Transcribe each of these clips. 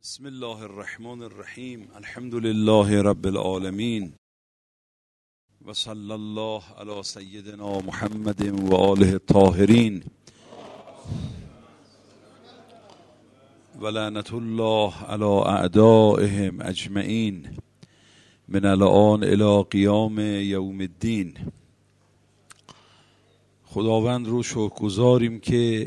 بسم الله الرحمن الرحیم. الحمد لله رب العالمین و صلی الله علی سیدنا محمد و آله الطاهرین و لعنت الله علی اعدائهم اجمعین من الآن الی قیام یوم الدین. خداوند رو شکرگزاریم که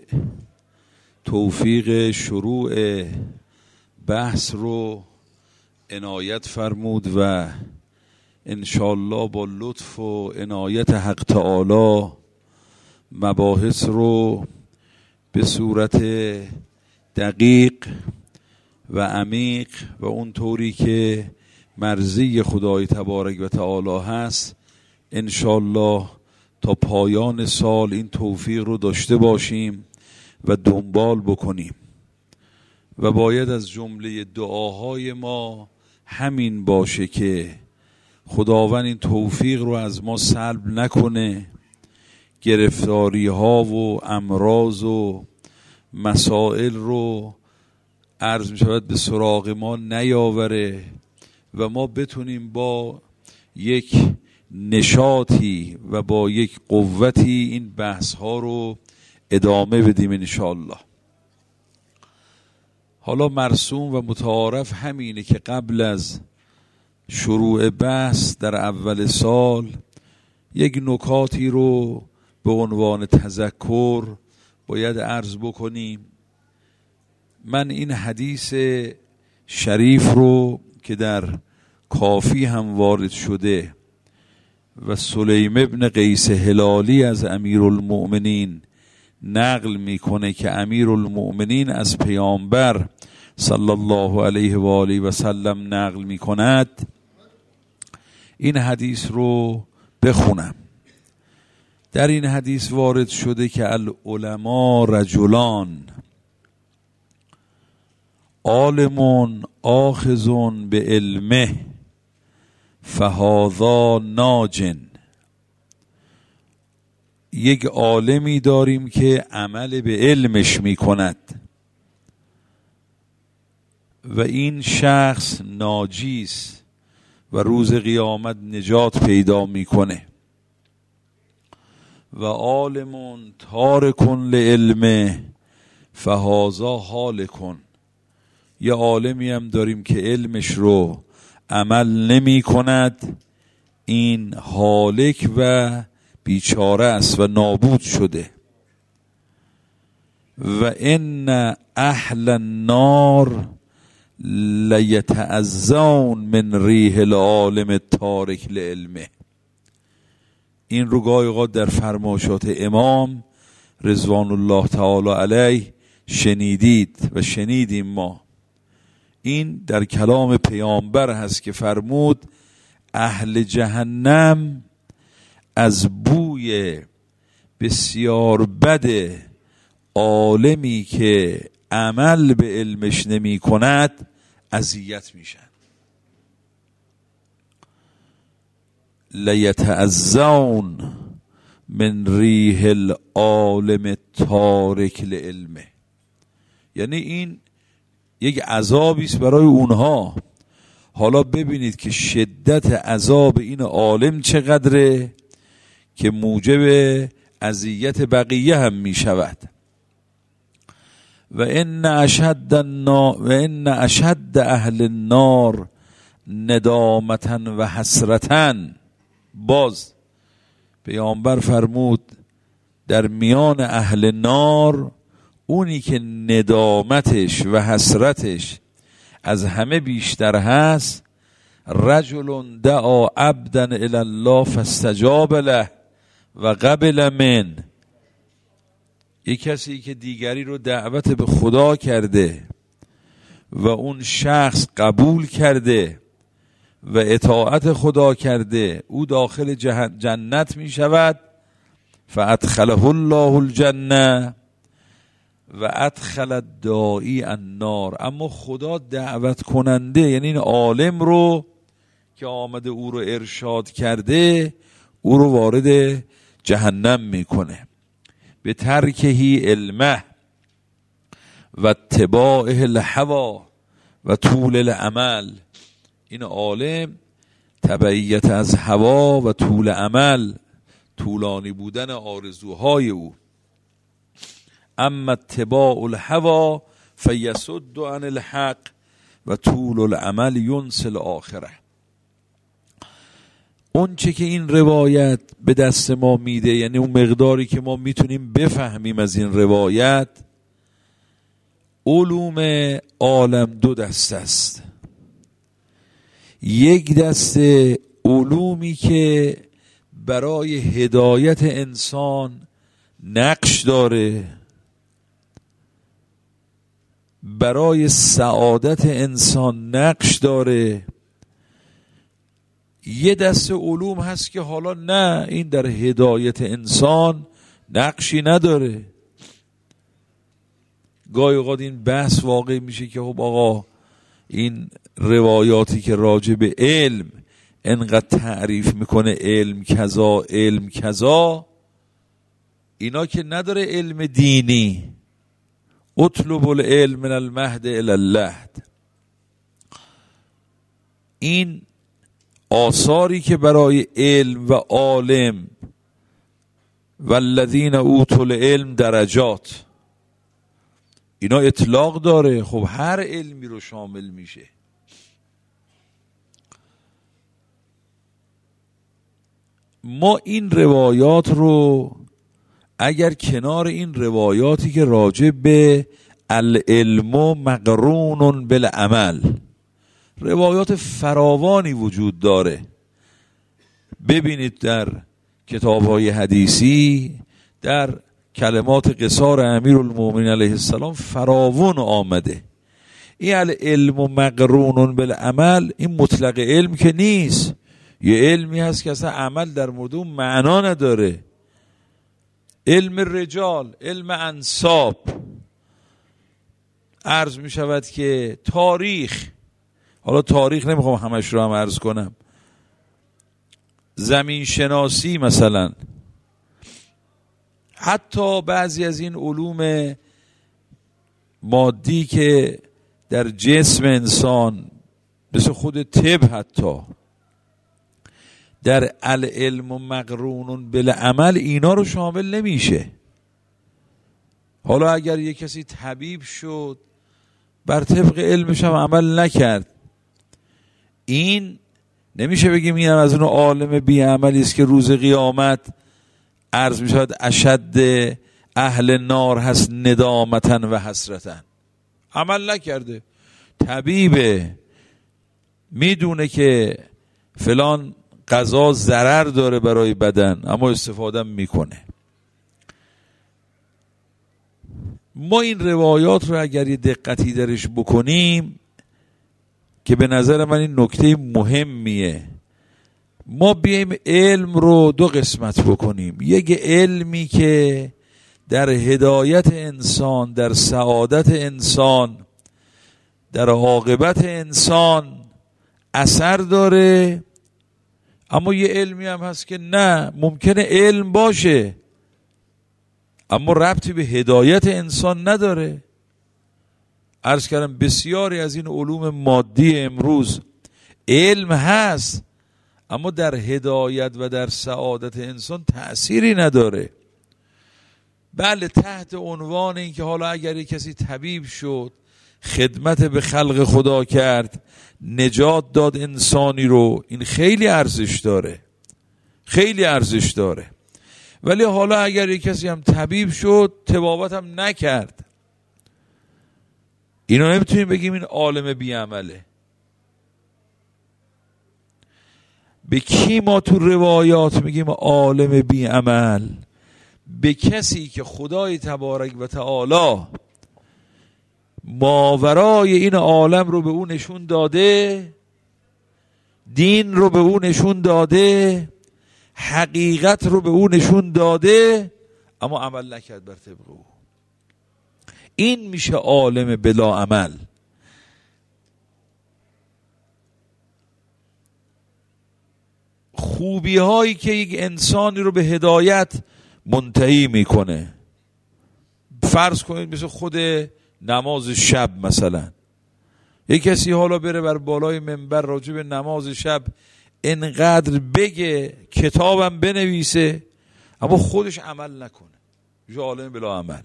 توفیق شروع بحث رو عنایت فرمود و انشالله با لطف و عنایت حق تعالی مباحث رو به صورت دقیق و عمیق و اونطوری که مرضی خدای تبارک و تعالی هست انشالله تا پایان سال این توفیق رو داشته باشیم و دنبال بکنیم. و باید از جمله دعاهای ما همین باشه که خداوند این توفیق رو از ما سلب نکنه، گرفتاری ها و امراض و مسائل رو عرض می شود به سراغ ما نیاوره و ما بتونیم با یک نشاطی و با یک قوتی این بحث ها رو ادامه بدیم انشاءالله. حالا مرسوم و متعارف همینه که قبل از شروع بحث در اول سال یک نکاتی رو به عنوان تذکر باید عرض بکنیم. من این حدیث شریف رو که در کافی هم وارد شده و سلیم ابن قیس هلالی از امیرالمؤمنین نقل میکنه که امیرالمؤمنین از پیامبر صلی الله علیه و آله و سلم نقل میکند، این حدیث رو بخونم. در این حدیث وارد شده که العلماء رجلان عالم آخذ به علمه فهذا ناجن. یک عالمی داریم که عمل به علمش میکند و این شخص ناجیست و روز قیامت نجات پیدا میکنه. و عالم تارک لعلمه فهذا هالک. یه عالمی هم داریم که علمش رو عمل نمی کند، این هالک و بیچاره است و نابود شده. و ان اهل النار لیتعزون من ریح العالم التارک لعلمه. این رو گاهی اوقات در فرمایشات امام رضوان الله تعالی علیه شنیدید و شنیدیم ما. این در کلام پیامبر هست که فرمود اهل جهنم از بوی بسیار بد عالمی که عمل به علمش نمی کند اذیت میشن. لیتعزون من ریح العالم التارک لعلمه. یعنی این یک عذابی است برای اونها. حالا ببینید که شدت عذاب این عالم چقدره که موجب اذیت بقیه هم می شود. و ان اشد اهل النار ندامتا و حسرتا. باز پیامبر فرمود در میان اهل نار اونی که ندامتش و حسرتش از همه بیشتر هست، رجل دعا عبدا الی الله فاستجاب له و قبل من. یک کسی که دیگری رو دعوت به خدا کرده و اون شخص قبول کرده و اطاعت خدا کرده، او داخل جنت می شود. فادخله الله الجنه و ادخل الداعی النار. اما خدا دعوت کننده یعنی این عالم رو که آمده او رو ارشاد کرده او رو وارد جهنم میکنه. به ترکهی علمه و اتباعه الهوا و طول الامل. این عالم تبعیت از هوا و طول امل، طولانی بودن آرزوهای او. اما اتباع الهوا فیصد عن الحق و طول الامل ینسی الاخره. اون چه که این روایت به دست ما میده، یعنی اون مقداری که ما میتونیم بفهمیم از این روایت، علوم عالم دو دسته است. یک دسته علومی که برای هدایت انسان نقش داره، برای سعادت انسان نقش داره. یه دسته علوم هست که حالا نه، این در هدایت انسان نقشی نداره. گاهی اوقات این بحث واقع میشه که خب آقا این روایاتی که راجع به علم انقدر تعریف میکنه، علم کذا علم کذا، اینا که نداره علم دینی. اطلب العلم من المهد الی اللحد. این آثاری که برای علم و عالم والذین اوتوا العلم درجات، اینا اطلاق داره، خب هر علمی رو شامل میشه. ما این روایات رو اگر کنار این روایاتی که راجع به العلم مقرون بالعمل، روایات فراوانی وجود داره، ببینید در کتاب‌های حدیثی، در کلمات قصار امیرالمومنین علیه السلام فراوان آمده. این العلم مقرون بالعمل، این مطلق علم که نیست، یه علمی هست که اصلا عمل در مورد اون معنا نداره. علم رجال، علم انساب، عرض می شود که تاریخ، حالا تاریخ نمیخوام همش رو هم عرض کنم، زمین شناسی مثلا، حتی بعضی از این علوم مادی که در جسم انسان مثل خود طب، حتی در العلم مقرون بالعمل اینا رو شامل نمیشه. حالا اگر یک کسی طبیب شد بر طبق علمش هم عمل نکرد، این نمیشه بگیم این هم از اون عالم بی عملی است که روز قیامت عرض می شود اشد اهل نار هست ندامتن و حسرتن. عمل نکرده، طبیبه، میدونه که فلان غذا ضرر داره برای بدن اما استفاده میکنه. ما این روایات رو اگر یه دقتی درش بکنیم، که به نظر من این نکته مهمیه، ما بیایم علم رو دو قسمت بکنیم. یک علمی که در هدایت انسان، در سعادت انسان، در عاقبت انسان اثر داره، اما یه علمی هم هست که نه، ممکنه علم باشه اما ربطی به هدایت انسان نداره. عرض کردم بسیاری از این علوم مادی امروز علم هست اما در هدایت و در سعادت انسان تأثیری نداره. بله، تحت عنوان این که حالا اگر یک کسی طبیب شد، خدمت به خلق خدا کرد، نجات داد انسانی رو، این خیلی ارزش داره، خیلی ارزش داره. ولی حالا اگر یک کسی هم طبیب شد طبابت هم نکرد، اینو نمیتونیم بگیم این عالم بی عمله. به کی ما تو روایات میگیم عالم بی عمل؟ به کسی که خدای تبارک و تعالی ماورای این عالم رو به اون نشون داده، دین رو به اون نشون داده، حقیقت رو به اون نشون داده، اما عمل نکرد بر طبق او. این میشه عالم بلا عمل. خوبی هایی که یک انسانی رو به هدایت منتهی میکنه، فرض کنید مثل خود نماز شب مثلا، یک کسی حالا بره بر بالای منبر راجع به نماز شب انقدر بگه، کتابم بنویسه، اما خودش عمل نکنه، میشه عالم بلا عمل.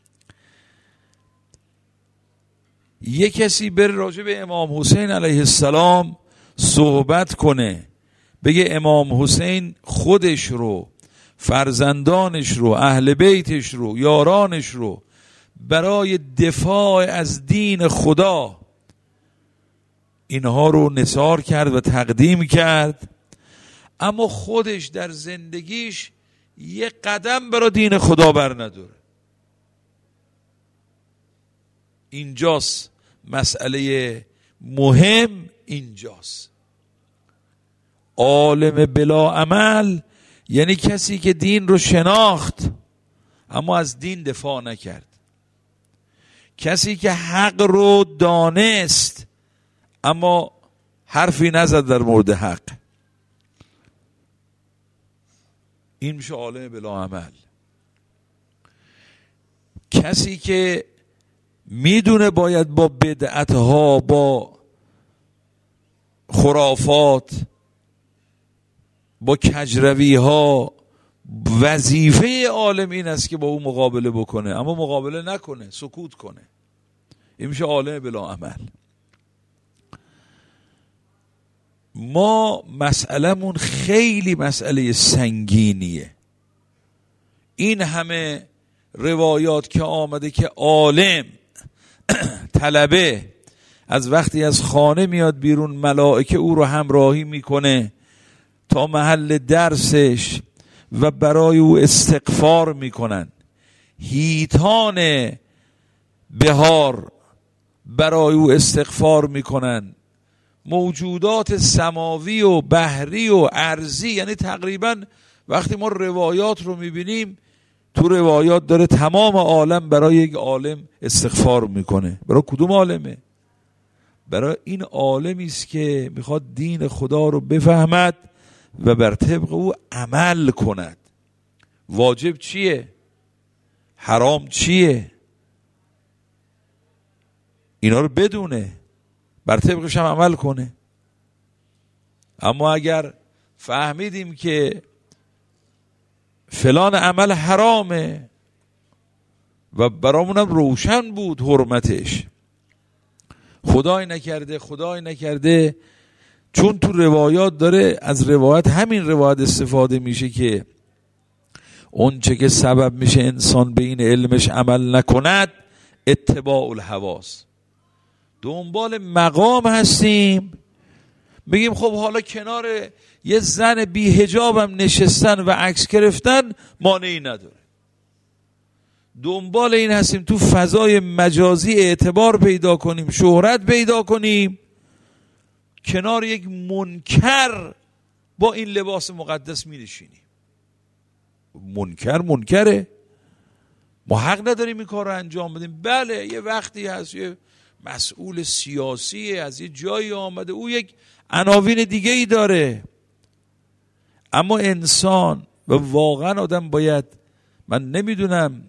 یک کسی بره راجع به امام حسین علیه السلام صحبت کنه، بگه امام حسین خودش رو، فرزندانش رو، اهل بیتش رو، یارانش رو برای دفاع از دین خدا اینها رو نثار کرد و تقدیم کرد، اما خودش در زندگیش یک قدم برای دین خدا بر نداره. اینجاست مسئله مهم، اینجاست. عالم بلا عمل یعنی کسی که دین رو شناخت اما از دین دفاع نکرد، کسی که حق رو دانست اما حرفی نزد در مورد حق، این میشه عالم بلا عمل. کسی که میدونه باید با بدعتها، با خرافات، با کجروی ها، وظیفه عالم این است که با او مقابله بکنه اما مقابله نکنه، سکوت کنه، این میشه عالم بلا عمل. ما مسئلهمون خیلی مسئله سنگینیه. این همه روایات که آمده که عالم طلبه از وقتی از خانه میاد بیرون ملائکه او رو همراهی میکنه تا محل درسش و برای او استغفار میکنن، هیتان بهار برای او استغفار میکنن، موجودات سماوی و بحری و ارضی، یعنی تقریبا وقتی ما روایات رو میبینیم تو روایات داره تمام عالم برای یک عالم استغفار میکنه. برای کدوم عالمه؟ برای این عالمی است که میخواد دین خدا رو بفهمد و بر طبق او عمل کند. واجب چیه؟ حرام چیه؟ اینا رو بدونه، بر طبقش هم عمل کنه. اما اگر فهمیدیم که فلان عمل حرامه و برامونم روشن بود حرمتش، خدای نکرده، چون تو روایات داره از روایت، همین روایت استفاده میشه که اون چه که سبب میشه انسان به این علمش عمل نکند اتباع الهواست. دنبال مقام هستیم، بگیم خب حالا کنار یه زن بی حجابم نشستن و عکس گرفتن مانعی نداره. دنبال این هستیم تو فضای مجازی اعتبار پیدا کنیم، شهرت پیدا کنیم، کنار یک منکر با این لباس مقدس می نشینیم. منکره، ما حق نداریم این کار رو انجام بدیم. بله یه وقتی هست یه مسئول سیاسی از یه جایی آمده، او یک عناوین دیگه ای داره، اما انسان و واقعا آدم باید، من نمیدونم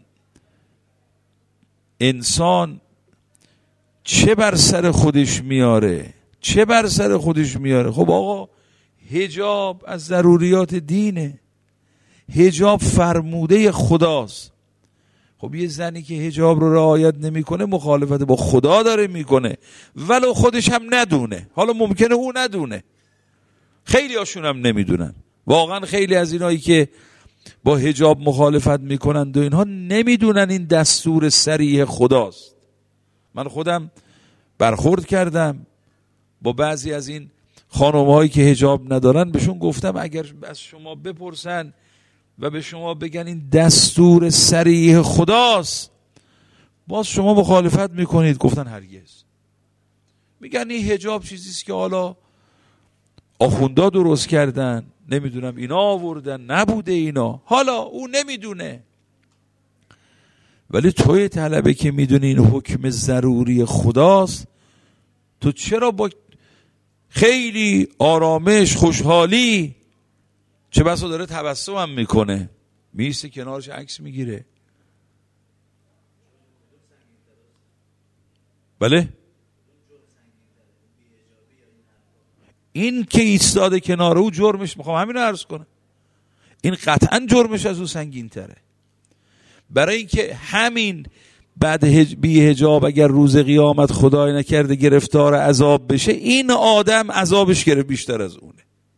انسان چه بر سر خودش میاره. خب آقا حجاب از ضروریات دینه، حجاب فرموده خداست. خب یه زنی که حجاب رو رعایت نمیکنه مخالفت با خدا داره میکنه، ولو خودش هم ندونه. حالا ممکنه او ندونه، خیلی هاشون هم نمیدونن. واقعا خیلی از اینایی که با حجاب مخالفت میکنند و اینها نمیدونن این دستور صریح خداست. من خودم برخورد کردم با بعضی از این خانم‌هایی که حجاب ندارن، بهشون گفتم اگر از شما بپرسن و به شما بگن این دستور صریح خداست، باز شما مخالفت میکنید. گفتن هرگز. میگن این حجاب چیزیست که حالا آخوندا درست کردن، نمیدونم اینا آوردن، نبوده اینا، حالا او نمیدونه. ولی توی طلبه که میدونی این حکم ضروری خداست، تو چرا با خیلی آرامش، خوشحالی، چه بسا داره تبسم هم میکنه، میسته کنارش عکس میگیره؟ بله این که ایستاده کنار او جرمش، میخوام همین رو عرض کنم، این قطعا جرمش از او سنگین تره. برای اینکه همین بعد بی حجاب اگر روز قیامت خدای نکرده گرفتار عذاب بشه، این آدم عذابش گرفت بیشتر از اونه.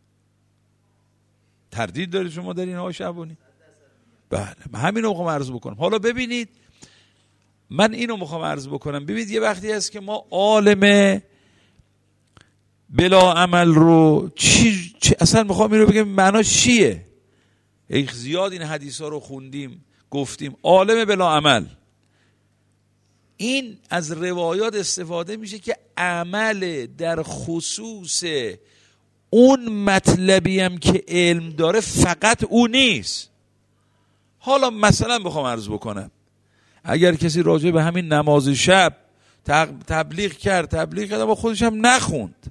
تردید دارید شما در این آقای شعبانی؟ بله، من همین رو میخوام عرض بکنم. حالا ببینید، من اینو میخوام عرض بکنم، ببینید یه وقتی هست که ما عالم بلا عمل رو اصلا میخوام این رو بگم معناش چیه. زیاد این حدیث ها رو خوندیم گفتیم عالم بلا عمل، این از روایات استفاده میشه که عمل در خصوص اون مطلبی هم که علم داره فقط او نیست. حالا مثلا بخوام عرض بکنم، اگر کسی راجع به همین نماز شب تبلیغ کرد اما خودش هم نخوند،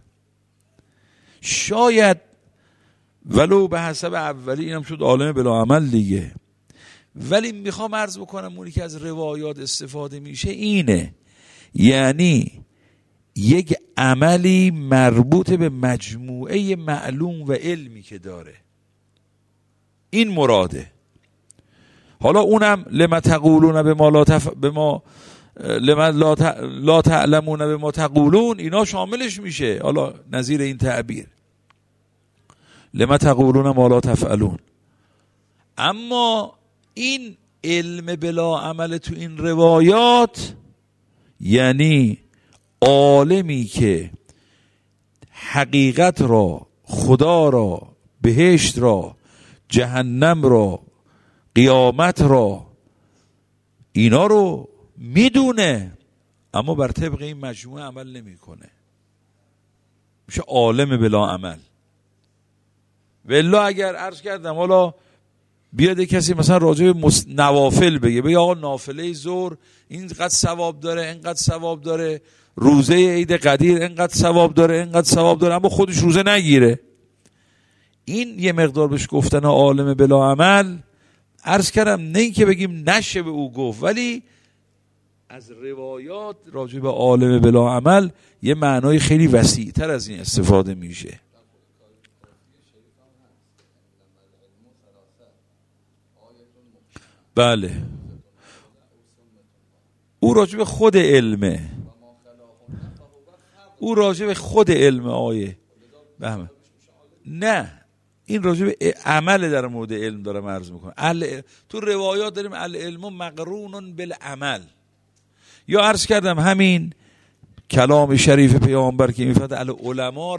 شاید ولو به حسب اولی اینم شد عالم بلا عمل دیگه. ولی میخوام عرض بکنم اونی که از روایات استفاده میشه اینه، یعنی یک عملی مربوط به مجموعه معلوم و علمی که داره، این مراده. حالا اونم لما تقولون لما لا تعلمون بما تقولون، اینا شاملش میشه. حالا نظیر این تعبیر لما تقولون ما لا تفعلون. اما این علم بلا عمل تو این روایات یعنی عالمی که حقیقت را، خدا را، بهشت را، جهنم را، قیامت را، اینا رو میدونه اما بر طبق این مجموعه عمل نمیکنه، میشه عالم بلا عمل. والله اگر عرض کردم حالا بیاد کسی مثلا راجع به نوافل بگه آقا نافله ظهر اینقدر ثواب داره، اینقدر ثواب داره، روزه عید قدیر اینقدر ثواب داره، اینقدر ثواب داره، اما خودش روزه نگیره، این یه مقدار بهش گفتن عالم بلا عمل. عرض کردم نه این که بگیم نشه به او گفت، ولی از روایات راجع به عالم بلا عمل یه معنای خیلی وسیع تر از این استفاده میشه. بله، او راجع به خود علمه، او راجع به خود علم آیه بهمه. نه، این راجع به عمل در مورد علم دارم عرض میکنم. تو روایات داریم العلم مقرون بالعمل، یا عرض کردم همین کلام شریف پیامبر که میفرماید العلماء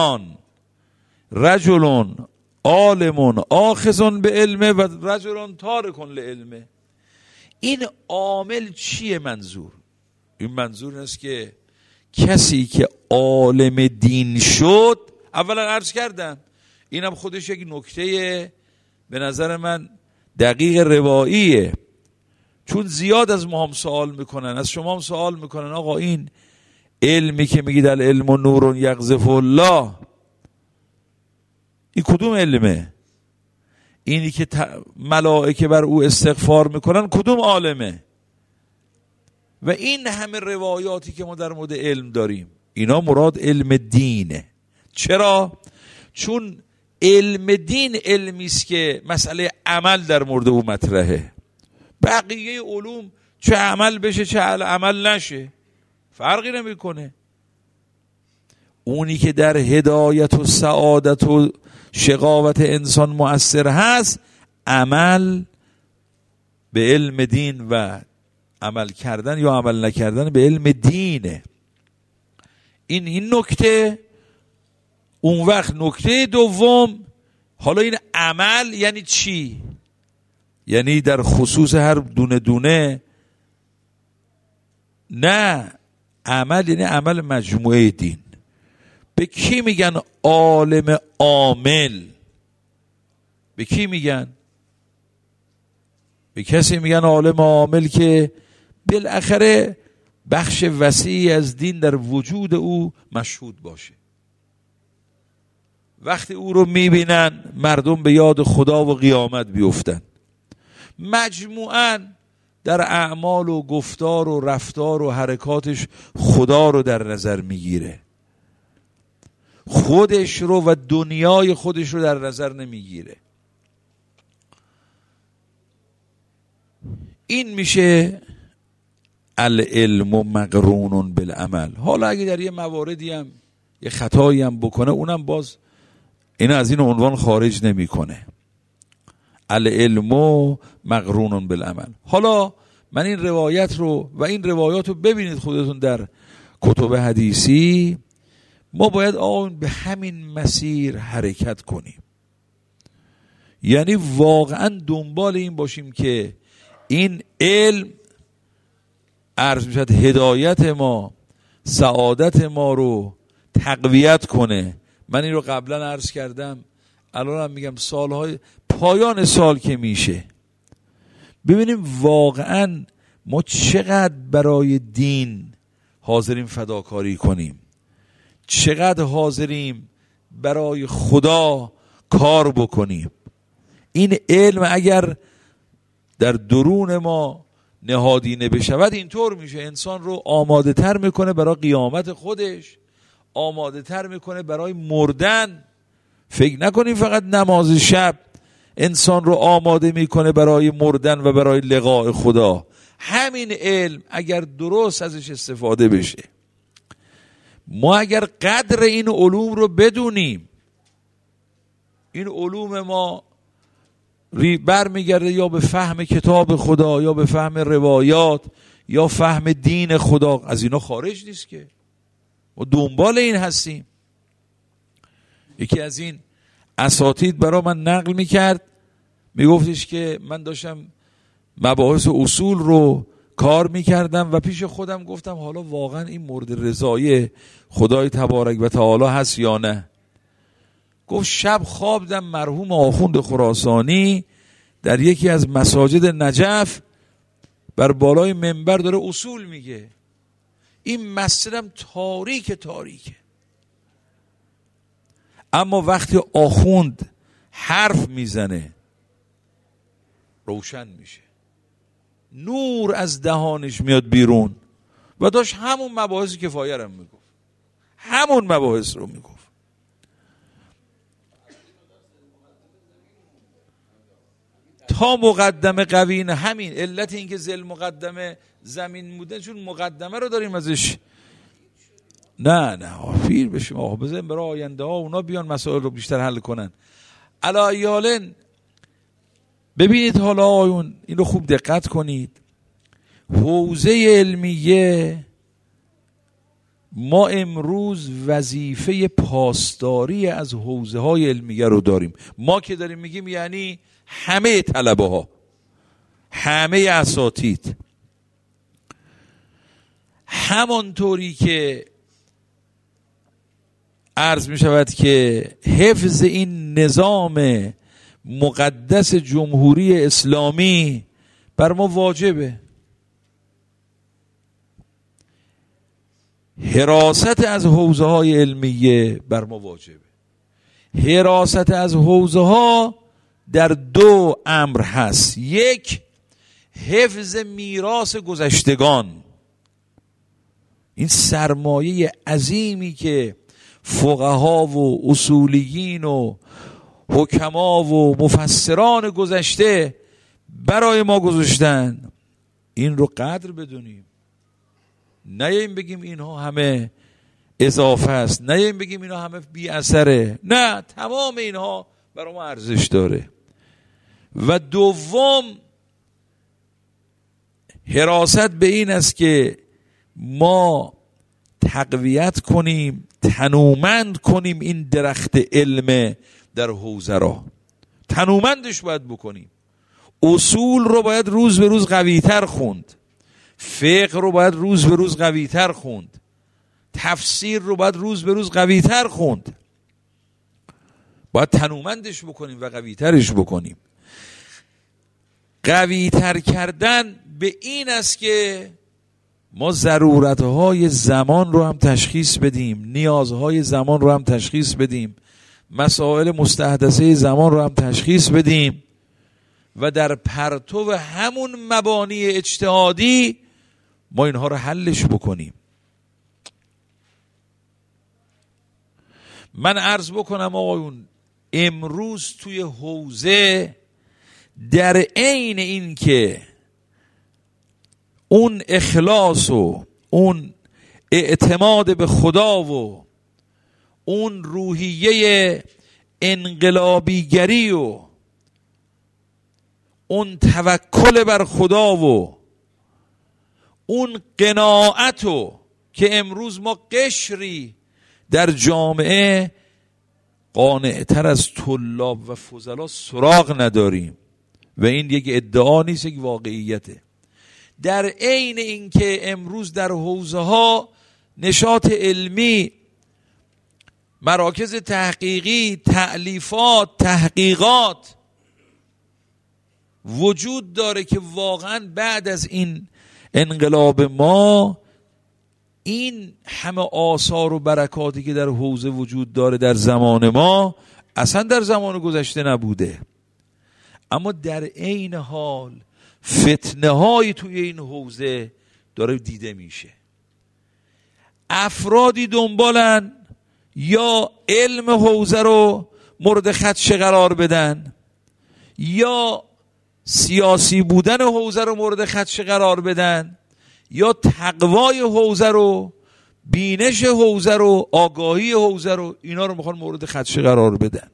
رجلون عالمون آخذون به علمه و رجلون تارکون لعلمه. این عامل چیه منظور؟ این منظور است که کسی که عالم دین شد، اولا عرض کردم اینم خودش یک نکته به نظر من دقیق رواییه، چون زیاد از ما هم سوال میکنن، از شما هم سوال میکنن آقا این علمی که میگید العلم نور یقذف الله، این کدوم علمه؟ اینی که ملائکه بر او استغفار میکنن کدوم عالمه؟ و این همه روایاتی که ما در مورد علم داریم اینا مراد علم دینه. چرا؟ چون علم دین علمی است که مسئله عمل در مورد او مطرحه. بقیه علوم چه عمل بشه چه عمل نشه فرقی نمیکنه. اونی که در هدایت و سعادت و شقاوت انسان مؤثر هست عمل به علم دین و عمل کردن یا عمل نکردن به علم دینه. این نکته. اون وقت نکته دوم، حالا این عمل یعنی چی؟ یعنی در خصوص هر دونه دونه؟ نه، عمل یعنی عمل مجموعه دین. به کی میگن عالم عامل؟ به کی میگن؟ به کسی میگن عالم عامل که بالاخره بخش وسیعی از دین در وجود او مشهود باشه. وقتی او رو میبینن مردم به یاد خدا و قیامت بیفتن. مجموعاً در اعمال و گفتار و رفتار و حرکاتش خدا رو در نظر میگیره. خودش رو و دنیای خودش رو در نظر نمیگیره. این میشه العلم مقرون بالعمل. حالا اگه در یه مواردی هم یه خطایی هم بکنه، اونم باز اینو از این عنوان خارج نمیکنه. العلم مقرون بالعمل. حالا من این روایت رو و این روایات رو ببینید خودتون در کتب حدیثی، ما باید به همین مسیر حرکت کنیم. یعنی واقعا دنبال این باشیم که این علم عرض میشد هدایت ما، سعادت ما رو تقویت کنه. من این رو قبلا عرض کردم، الان هم میگم، سالهای پایان سال که میشه ببینیم واقعا ما چقدر برای دین حاضریم فداکاری کنیم، چقدر حاضریم برای خدا کار بکنیم. این علم اگر در درون ما نهادینه بشود، اینطور میشه انسان رو آماده تر میکنه برای قیامت خودش، آماده تر میکنه برای مردن. فکر نکنیم فقط نماز شب انسان رو آماده میکنه برای مردن و برای لقاء خدا. همین علم اگر درست ازش استفاده بشه، ما اگر قدر این علوم رو بدونیم، این علوم ما برمیگرده یا به فهم کتاب خدا یا به فهم روایات یا فهم دین خدا، از اینا خارج نیست که ما دنبال این هستیم. یکی از این اساتید برای من نقل میکرد، میگفتش که من داشتم مباحث اصول رو کار میکردم و پیش خودم گفتم حالا واقعا این مورد رضای خدای تبارک و تعالی هست یا نه. گفت شب خوابیدم مرحوم آخوند خراسانی در یکی از مساجد نجف بر بالای منبر داره اصول میگه. این مسجدم تاریکه، اما وقتی آخوند حرف میزنه روشن میشه، نور از دهانش میاد بیرون. و داشت همون مباحث کفایه رو میگفت، همون مباحث رو میگفت. تا مقدمه قوی، نه همین علت این که زل مقدمه زمین بوده، چون مقدمه رو داریم ازش. نه پیر بشیم آقا، بذاریم برای آینده ها اونا بیان مسائل رو بیشتر حل کنن. علایالن ببینید حالا آیون این رو خوب دقت کنید. حوزه علمیه ما امروز وظیفه پاسداری از حوزه های علمیه رو داریم. ما که داریم میگیم یعنی همه طلبه ها، همه اساتید. همانطوری که عرض می شود که حفظ این نظام مقدس جمهوری اسلامی بر ما واجبه، حراست از حوزه های علمیه بر ما واجبه. حراست از حوزه ها در دو امر هست. یک، حفظ میراث گذشتگان، این سرمایه عظیمی که فقها و اصولیین و حکما و مفسران گذشته برای ما گذاشتن، این رو قدر بدونیم. نه این بگیم اینها همه اضافه است، نه این بگیم اینها همه بی اثره. نه، تمام اینها برای ما ارزش داره. و دوم، حراست به این است که ما تقویت کنیم، تنومند کنیم این درخت علم در حوزه را. تنومندش باید بکنیم. اصول رو باید روز به روز قوی‌تر خوند، فقه رو باید روز به روز قوی‌تر خوند، تفسیر رو باید روز به روز قوی‌تر خوند. باید تنومندش بکنیم و قوی‌ترش بکنیم. قوی‌تر کردن به این است که ما ضرورتهای زمان رو هم تشخیص بدیم، نیازهای زمان رو هم تشخیص بدیم، مسائل مستحدثه زمان رو هم تشخیص بدیم و در پرتو همون مبانی اجتهادی ما اینها رو حلش بکنیم. من عرض بکنم آقایون، امروز توی حوزه در عین این که اون اخلاص و اون اعتماد به خدا و اون روحیه انقلابیگری و اون توکل بر خدا و اون قناعت و که امروز ما قشری در جامعه قانع‌تر از طلاب و فضلا سراغ نداریم و این یک ادعا نیست، یک واقعیته. در عین اینکه امروز در حوزه ها نشاط علمی، مراکز تحقیقی، تألیفات، تحقیقات وجود داره که واقعا بعد از این انقلاب ما این همه آثار و برکاتی که در حوزه وجود داره در زمان ما اصلا در زمان گذشته نبوده. اما در عین حال فتنه هایی توی این حوزه داره دیده میشه. افرادی دنبالن یا علم حوزه رو مورد خدشه قرار بدن یا سیاسی بودن حوزه رو مورد خدشه قرار بدن یا تقوای حوزه رو، بینش حوزه رو، آگاهی حوزه رو، اینا رو میخوان مورد خدشه قرار بدن.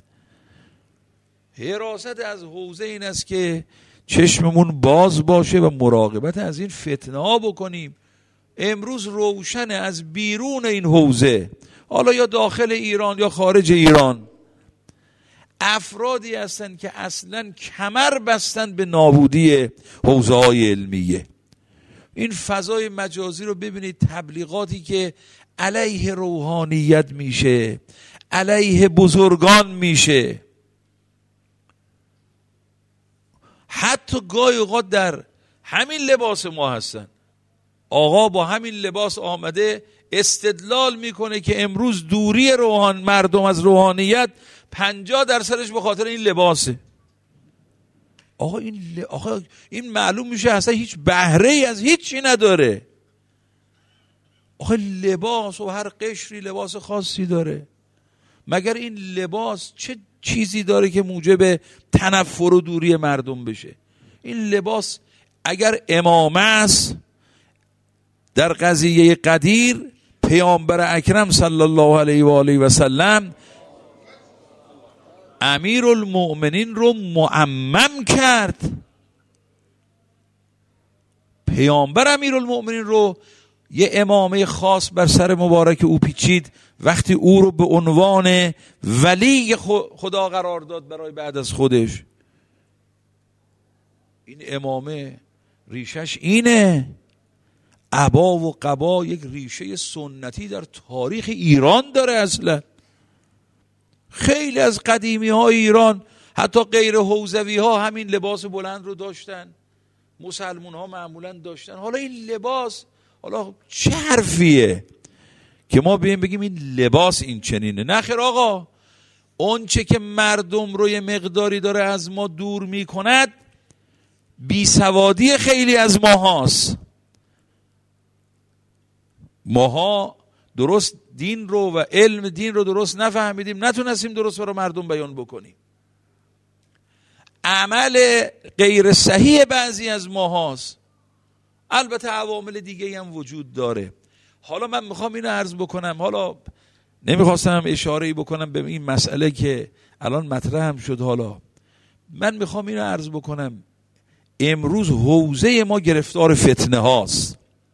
حراست از حوزه این است که چشممون باز باشه و مراقبت از این فتنه ها بکنیم. امروز روشن از بیرون این حوزه، حالا یا داخل ایران یا خارج ایران، افرادی هستن که اصلا کمر بستن به نابودی حوزه های علمیه. این فضای مجازی رو ببینید، تبلیغاتی که علیه روحانیت میشه، علیه بزرگان میشه، حتی گاهی اوقات در همین لباس ما هستن. آقا با همین لباس آمده استدلال میکنه که امروز دوری مردم از روحانیت 50%ش به خاطر این لباسه. آقا این معلوم میشه اصلا هیچ بهره ای از هیچی نداره. آقا لباس و هر قشری لباس خاصی داره. مگر این لباس چه چیزی داره که موجب تنفر و دوری مردم بشه؟ این لباس اگر امامه است، در قضیه قدیر پیامبر اکرم صلی الله علیه و آله و سلم امیرالمؤمنین رو معمم کرد. پیامبر امیرالمؤمنین رو یه امامه خاص بر سر مبارک او پیچید وقتی او رو به عنوان ولی خدا قرار داد برای بعد از خودش. این امامه ریشش اینه. عبا و قبا یک ریشه سنتی در تاریخ ایران داره. اصلا خیلی از قدیمی های ایران، حتی غیر حوزوی ها، همین لباس بلند رو داشتن. مسلمون ها معمولا داشتن. حالا این لباس، حالا چه حرفیه که ما بگیم این لباس این چنینه؟ نخیر آقا، اون چه که مردم رو یه مقداری داره از ما دور می کند بیسوادی خیلی از ماهاست. ماها درست دین رو و علم دین رو درست نفهمیدیم، نتونستیم درست برای مردم بیان بکنیم. عمل غیر صحیح بعضی از ماهاست. البته عوامل دیگه هم وجود داره. حالا من میخوام اینو عرض بکنم، حالا نمیخواستم اشاره‌ای بکنم به این مسئله که الان مطرح هم شد. حالا من میخوام اینو عرض بکنم، امروز حوزه ما گرفتار فتنه هاست.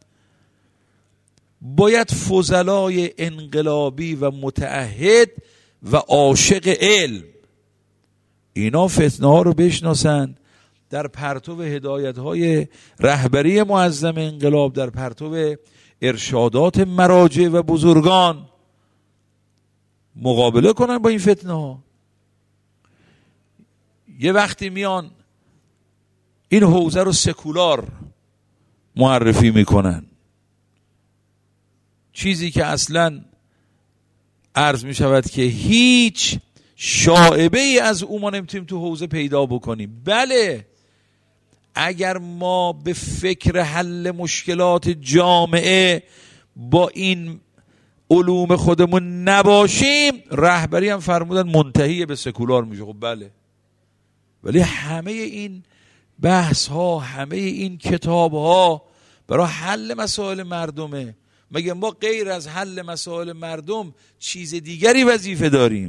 باید فضلای انقلابی و متعهد و عاشق علم اینا فتنه ها رو بشناسن، در پرتو هدایت های رهبری معظم انقلاب، در پرتو ارشادات مراجع و بزرگان مقابله کنن با این فتنه ها. یه وقتی میان این حوزه رو سکولار معرفی میکنن، چیزی که اصلا عرض می شود که هیچ شائبه ای از او ما نمیتونیم تو حوزه پیدا بکنیم. بله، اگر ما به فکر حل مشکلات جامعه با این علوم خودمون نباشیم، رهبری هم فرمودن منتهی به سکولار میشه. خب بله، ولی همه این بحث ها، همه این کتاب ها برای حل مسائل مردمه. مگه ما غیر از حل مسائل مردم چیز دیگری وظیفه داریم؟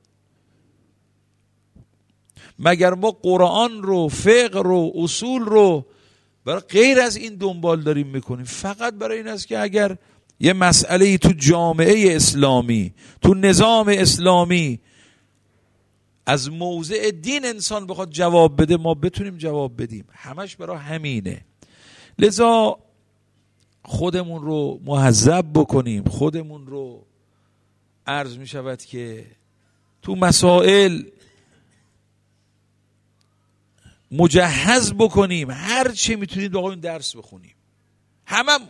مگر ما قرآن رو، فقه رو، اصول رو برای غیر از این دنبال داریم میکنیم؟ فقط برای این است که اگر یه مسئله تو جامعه اسلامی، تو نظام اسلامی از موضع دین انسان بخواد جواب بده، ما بتونیم جواب بدیم. همش برای همینه. لذا خودمون رو مهذب بکنیم، خودمون رو عرض می شود که تو مسائل مجهز بکنیم. هر چی میتونید آقایون درس بخونیم، هممون.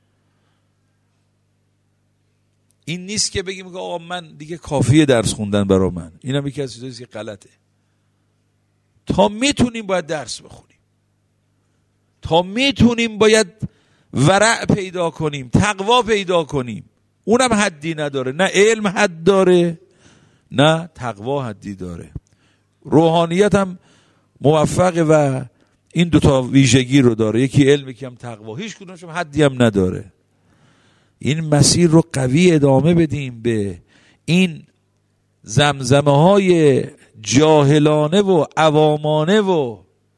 این نیست که بگیم که آقا من دیگه کافیه درس خوندن برا من. اینم یکی از چیزایی که غلطه. تا میتونیم باید درس بخونیم، تا میتونیم باید ورع پیدا کنیم، تقوا پیدا کنیم. اونم حدی نداره، نه علم حد داره نه تقوا حدی داره. روحانیت هم موفقه و این دوتا ویژگی رو داره، یکی علم یکی هم تقوا. هیچ کدومش حدی هم نداره. این مسیر رو قوی ادامه بدیم به این زمزمه های جاهلانه و عوامانه و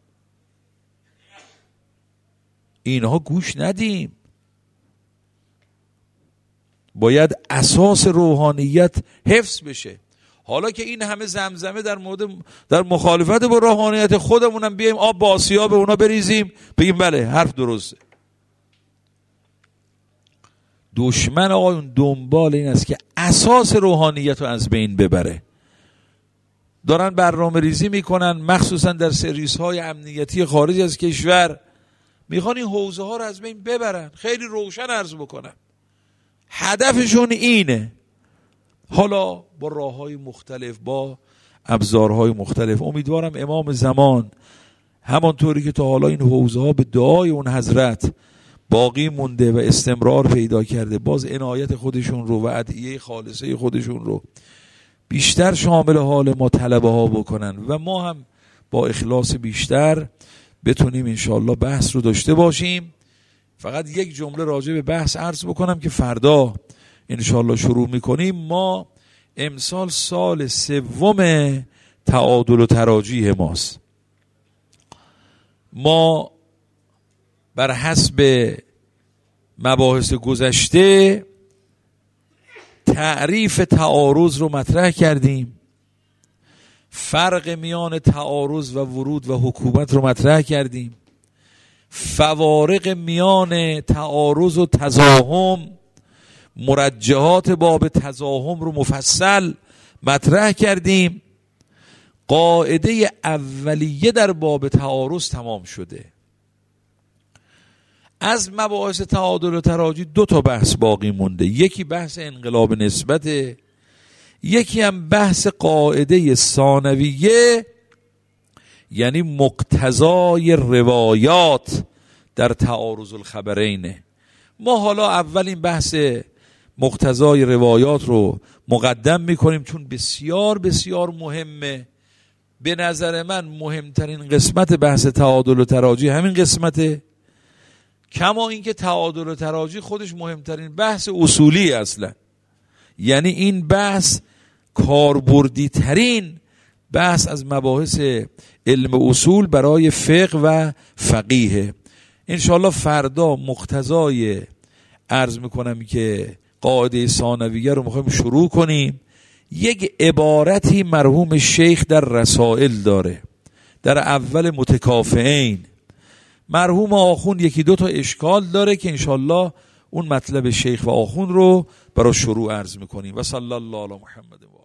اینها گوش ندیم. باید اساس روحانیت حفظ بشه. حالا که این همه زمزمه در مخالفت با روحانیت، خودمونم بیایم آب با آسیاب اونا بریزیم، بگیم بله حرف درسته. دشمن آقایون دنبال این است که اساس روحانیت رو از بین ببره. دارن برنامه ریزی میکنن، مخصوصا در سرویس های امنیتی خارج از کشور، میخوان این حوزه ها رو از بین ببرن. خیلی روشن عرض بکنم، هدفشون اینه. حالا با راه های مختلف، با ابزارهای مختلف. امیدوارم امام زمان همانطوری که تا حالا این حوزه ها به دعای اون حضرت باقی مونده و استمرار پیدا کرده، باز عنایت خودشون رو و ادعیه خالصه خودشون رو بیشتر شامل حال ما طلبه ها بکنن و ما هم با اخلاص بیشتر بتونیم انشاءالله بحث رو داشته باشیم. فقط یک جمله راجع به بحث عرض بکنم که فردا انشاءالله شروع میکنیم. ما امسال سال 3 تعادل و تراجیح ماست. ما بر حسب مباحث گذشته تعریف تعارض رو مطرح کردیم، فرق میان تعارض و ورود و حکومت رو مطرح کردیم، فوارق میان تعارض و تزاحم، مرجحات باب تزاحم رو مفصل مطرح کردیم. قاعده اولیه در باب تعارض تمام شده. از مباحث تعادل و تراجی 2 بحث باقی مونده. یکی بحث انقلاب نسبت، یکی هم بحث قاعده ثانویه، یعنی مقتضای روایات در تعارض الخبرینه. ما حالا اول این بحث مقتضای روایات رو مقدم میکنیم چون بسیار بسیار مهمه. به نظر من مهمترین قسمت بحث تعادل و تراجی همین قسمته، کما اینکه تعادل و تراجی خودش مهمترین بحث اصولی اصلا. یعنی این بحث کاربردی ترین بحث از مباحث علم اصول برای فقه و فقیه. انشاءالله فردا مقتضای عرض میکنم که قاعده ثانویه رو میخوایم شروع کنیم. یک عبارتی مرحوم شیخ در رسائل داره، در اول متکافئین. مرحوم آخوند 1-2 اشکال داره که انشاءالله اون مطلب شیخ و آخوند رو برای شروع عرض میکنیم. و صلی الله علی محمد و